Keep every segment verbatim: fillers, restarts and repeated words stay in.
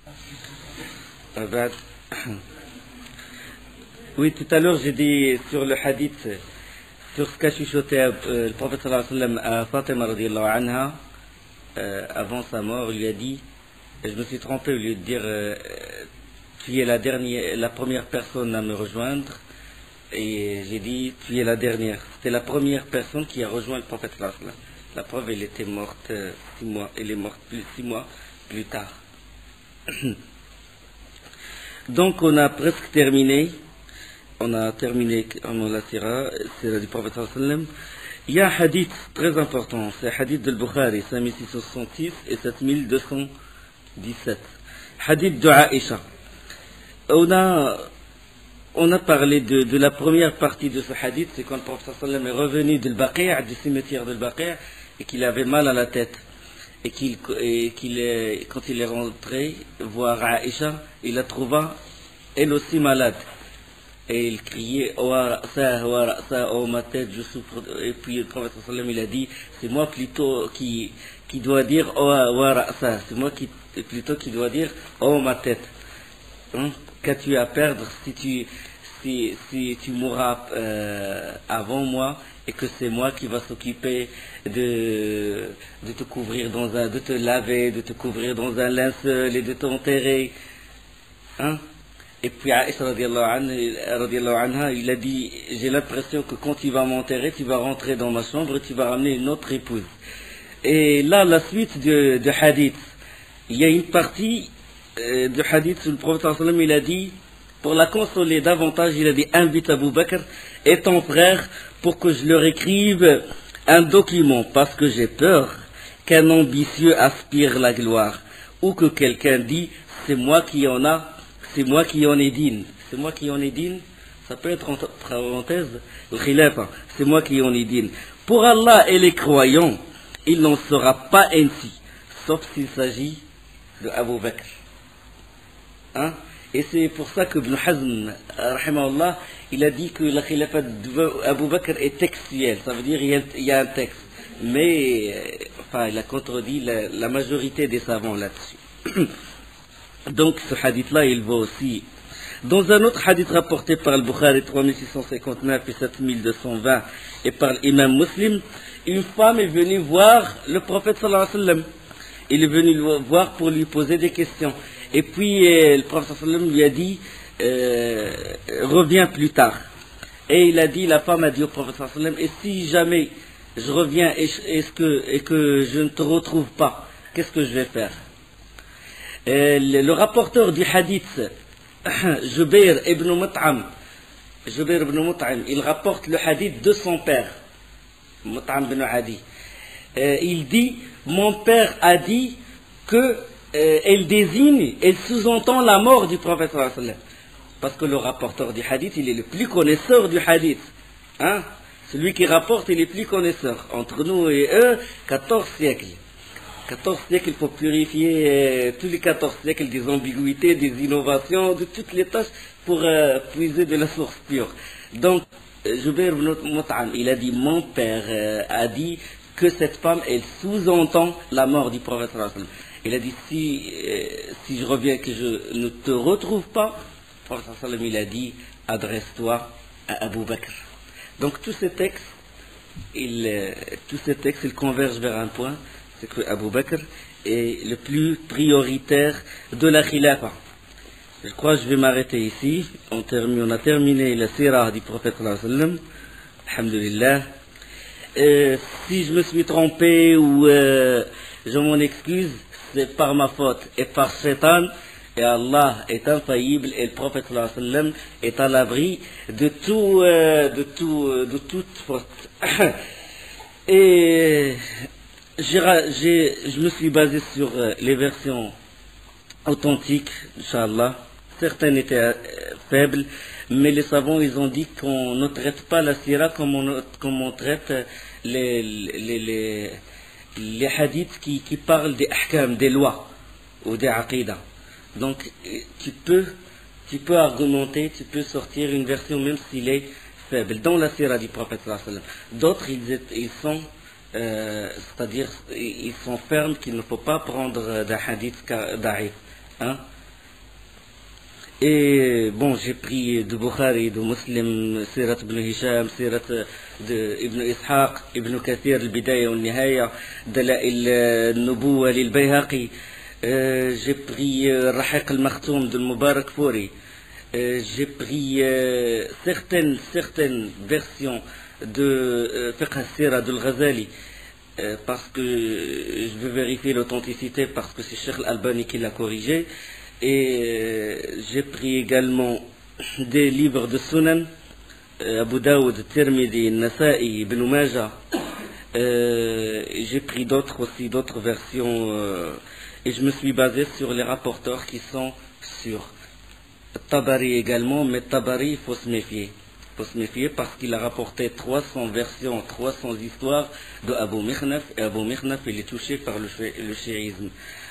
بعد. Oui, tout à l'heure j'ai dit sur le hadith, sur ce qu'a chuchoté euh, le prophète sallallahu alayhi wa sallam à Fatima radiallahu anha, euh, avant sa mort, il lui a dit, je me suis trompé au lieu de dire euh, tu es la dernière, la première personne à me rejoindre, et j'ai dit tu es la dernière. C'était la première personne qui a rejoint le prophète sallallahu alayhi wa sallam. La preuve, elle était morte euh, six mois, elle est morte plus, six mois plus tard. Donc on a presque terminé. On a terminé la sira, sira du prophète sallallahu alayhi wa sallam. Il y a un hadith très important, c'est le hadith de Bukhari, cinq mille six cent soixante-six et sept mille deux cent dix-sept. Hadith de Aïcha. On a, on a parlé de, de la première partie de ce hadith, c'est quand le prophète sallallahu alayhi wa sallam est revenu de Baqi', du cimetière de Baqi', et qu'il avait mal à la tête. Et qu'il, et qu'il est, quand il est rentré voir Aïcha, il la trouva elle aussi malade. Et il criait, oh, ça, oh, ça, oh, ma tête, je souffre. Et puis le prophète sallallahu alayhi wa sallam, il a dit, c'est moi plutôt qui, qui dois dire, oh, oh, ça, c'est moi qui, plutôt qui dois dire, oh, ma tête. Hein? Qu'as-tu à perdre si tu, si, si tu mourras euh, avant moi, et que c'est moi qui va s'occuper de, de te couvrir dans un, de te laver, de te couvrir dans un linceul et de t'enterrer. Hein? Et puis Aïcha radiallahu anha, il a dit, j'ai l'impression que quand tu vas m'enterrer, tu vas rentrer dans ma chambre et tu vas ramener une autre épouse. Et là, la suite de, de hadith, il y a une partie euh, de hadith où le prophète sallallahu alayhi wa sallam, il a dit, pour la consoler davantage, il a dit, invite Abu Bakr et ton frère pour que je leur écrive un document, parce que j'ai peur qu'un ambitieux aspire la gloire, ou que quelqu'un dit, c'est moi qui en a, c'est moi qui en ai digne. C'est moi qui en ai digne, ça peut être entre parenthèses, le khilafa, c'est moi qui en ai digne. Pour Allah et les croyants, il n'en sera pas ainsi, sauf s'il s'agit de Abu Bakr. Hein? Et c'est pour ça que Ibn Hazm, rahimahullah, il a dit que la khilafa d'Abu Bakr est textuelle, ça veut dire qu'il y a, il y a un texte. Mais, enfin, il a contredit la, la majorité des savants là-dessus. Donc ce hadith-là, il va aussi. Dans un autre hadith rapporté par le Bukhari trois mille six cent cinquante-neuf et sept mille deux cent vingt et par l'imam Muslim, une femme est venue voir le prophète sallallahu alayhi wa sallam. Il est venu le voir pour lui poser des questions. Et puis euh, le prophète sallallahu alayhi wa sallam lui a dit euh, reviens plus tard. Et il a dit, la femme a dit au prophète sallallahu alayhi wa sallam, et si jamais je reviens et, et, que, et que je ne te retrouve pas, qu'est-ce que je vais faire? Et le, le rapporteur du hadith, Jubair ibn Mut'am, Jubair ibn Mut'am, il rapporte le hadith de son père, Mut'am ibn Adi. Euh, il dit, mon père a dit que euh, elle désigne, elle sous-entend la mort du prophète sallallahu alayhi wa sallam. Parce que le rapporteur du hadith, il est le plus connaisseur du hadith. Hein? Celui qui rapporte, il est plus connaisseur. Entre nous et eux, quatorze siècles. quatorze siècles, il faut purifier euh, tous les quatorze siècles des ambiguïtés, des innovations, de toutes les tâches pour euh, puiser de la source pure. Donc, Jubair ibn Mut'am, il a dit, mon père euh, a dit que cette femme, elle sous-entend la mort du prophète sallallahu alayhi wa sallam. Il a dit, si, euh, si je reviens que je ne te retrouve pas, le prophète sallallahu alayhi wa sallam, il a dit, adresse-toi à Abu Bakr. Donc tous ces textes, ils, euh, tous ces textes, ils convergent vers un point, c'est que Abu Bakr est le plus prioritaire de la khilafa. Je crois que je vais m'arrêter ici. On, termine, on a terminé la sirah du prophète sallallahu alayhi wa sallam. Alhamdulillah. Euh, si je me suis trompé ou euh, je m'en excuse, c'est par ma faute et par Shaitan. Et Allah est infaillible et le prophète sallallahu alayhi wa sallam est à l'abri de tout, euh, de tout, euh, de toute faute. Et j'ai, j'ai, je me suis basé sur euh, les versions authentiques, Inch'Allah. Certaines étaient euh, faibles, mais les savants, ils ont dit qu'on ne traite pas la sira comme on, comme on traite les, les, les, les hadiths qui, qui parlent des ahkam, des lois ou des aqidah. Donc, tu peux, tu peux argumenter, tu peux sortir une version même s'il est faible. Dans la sira du prophète sallallahu alayhi wa sallam. D'autres, ils, ils sont, euh, c'est-à-dire, ils sont fermes qu'il ne faut pas prendre d'un hadith da'if. Hein? Et bon, j'ai pris de Bukhari, de Muslim, Sirat ibn Hisham, Sirat de Ibn Ishaq, Ibn Kathir, Al-Bidaya wa Nihaya, Dala'il al-Nubuwa lil-Bayhaqi. Euh, j'ai pris euh, Rahiq al-Makhtoum de Mubarak Fouri. Euh, j'ai pris euh, certaines, certaines versions de euh, Fiqh al-Sira de Al-Ghazali. Euh, parce que je veux vérifier l'authenticité, parce que c'est Cheikh Al-Albani qui l'a corrigé. Et euh, j'ai pris également des livres de Sunan, euh, Abu Daoud, Tirmidhi, Nasa'i, Ibn Majah. Euh, j'ai pris d'autres aussi, d'autres versions, euh, et je me suis basé sur les rapporteurs qui sont sûrs. Tabari également, mais Tabari, il faut se méfier. Il faut se méfier parce qu'il a rapporté trois cents versions, trois cents histoires de Abu Mikhnaf, et Abu Mikhnaf, il est touché par le, le chiisme.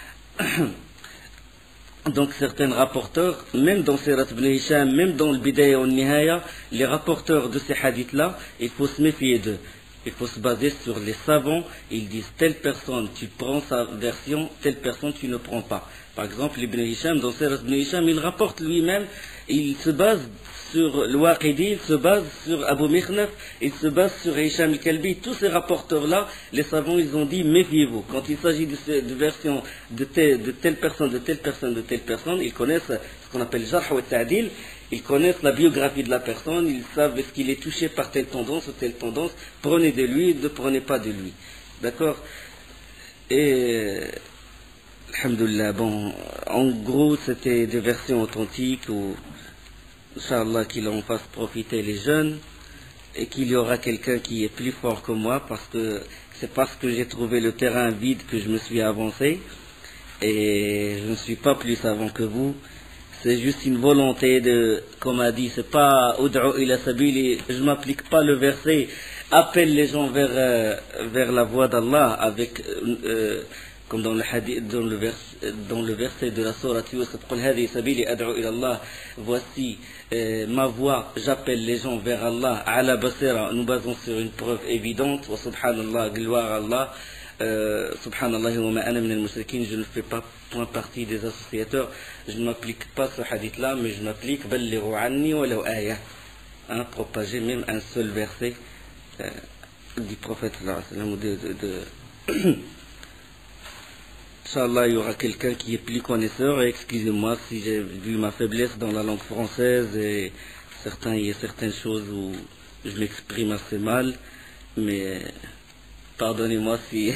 Donc certains rapporteurs, même dans Sirat ibn Hisham, même dans le Bidaya wa Nihaya, les rapporteurs de ces hadiths-là, il faut se méfier d'eux. Il faut se baser sur les savants. Ils disent telle personne, tu prends sa version, telle personne, tu ne prends pas. Par exemple, Ibn Hisham, dans Sirat ibn Hisham, il rapporte lui-même, il se base sur le Waqidi, il se base sur Abu Mikhnaf, il se base sur Hisham al-Kalbi. Tous ces rapporteurs-là, les savants, ils ont dit, méfiez-vous. Quand il s'agit de, de versions de telle, de telle personne, de telle personne, de telle personne, ils connaissent ce qu'on appelle Jarh wa Ta'dil. Ils connaissent la biographie de la personne, ils savent est-ce qu'il est touché par telle tendance ou telle tendance. Prenez de lui, ne prenez pas de lui. D'accord? Et, alhamdoulilah, bon, en gros, c'était des versions authentiques où, Inch'Allah, qu'il en fasse profiter les jeunes et qu'il y aura quelqu'un qui est plus fort que moi, parce que c'est parce que j'ai trouvé le terrain vide que je me suis avancé et je ne suis pas plus savant que vous. C'est juste une volonté de, comme a dit, c'est pas Ud'u ila sabili, je m'applique pas le verset, appelle les gens vers, euh, vers la voie d'Allah, avec, euh, comme dans le hadith, dans le, vers, dans le verset de la sourate Yusuf, Qul hadhi sabili ad'u ila Allah, voici euh, ma voie, j'appelle les gens vers Allah, ala basira, nous basons sur une preuve évidente, wa subhanallah, gloire à Allah. Euh, Subhanallah wa ma ana min al-mushrikin, je ne fais pas point partie des associateurs, je ne m'applique pas ce hadith là, mais je m'applique ballighu anni wa law aya, hein, propager même un seul verset euh, du prophète sallallahu alayhi wa sallam, de, de, de Inch'Allah, il y aura quelqu'un qui est plus connaisseur, et excusez-moi si j'ai vu ma faiblesse dans la langue française et certains, il y a certaines choses où je m'exprime assez mal, mais pardonnez-moi si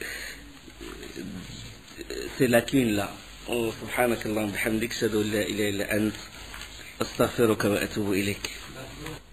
ces lacunes-là. Oh, subhanakallah, bihamdik, shadu la ilaha illa ant, astaghfiruka wa atubu ilayk.